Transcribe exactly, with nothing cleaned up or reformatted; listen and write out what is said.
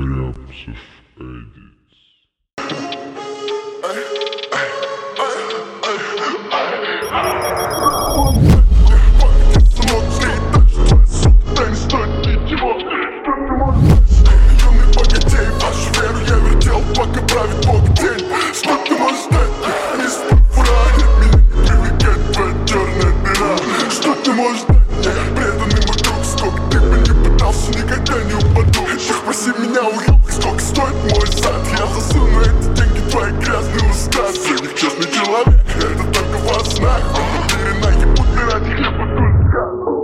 Рябцев Эдитс. Юный богатей, вашу веру я вертел, пока правит Бог день. Что ты можешь дать? Мистер Фрай, меня не привлекает твоя черная дыра. Что ты можешь дать мне, преданный мой друг? Сколько ты бы не пытался, никогда не упаду. Эх, спроси меня, уёбок, сколько стоит мой сад? Я засуну эти деньги в твои грязные уста. Ты нечестный человек, это только во снах.